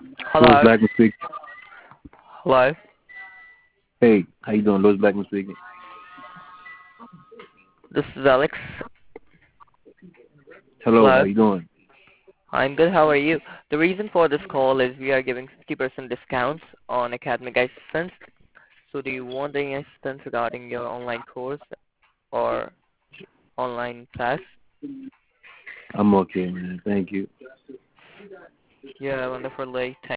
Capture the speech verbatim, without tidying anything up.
Louis Hello. Blackman speaking. Hello. Hey, how you doing? Louis Blackman speaking. This is Alex. Hello, how Hello. you doing? I'm good. How are you? The reason for this call is we are giving fifty percent discounts on academic assistance. So do you want any assistance regarding your online course or online class? I'm okay, man. Thank you. Yeah, wonderful day.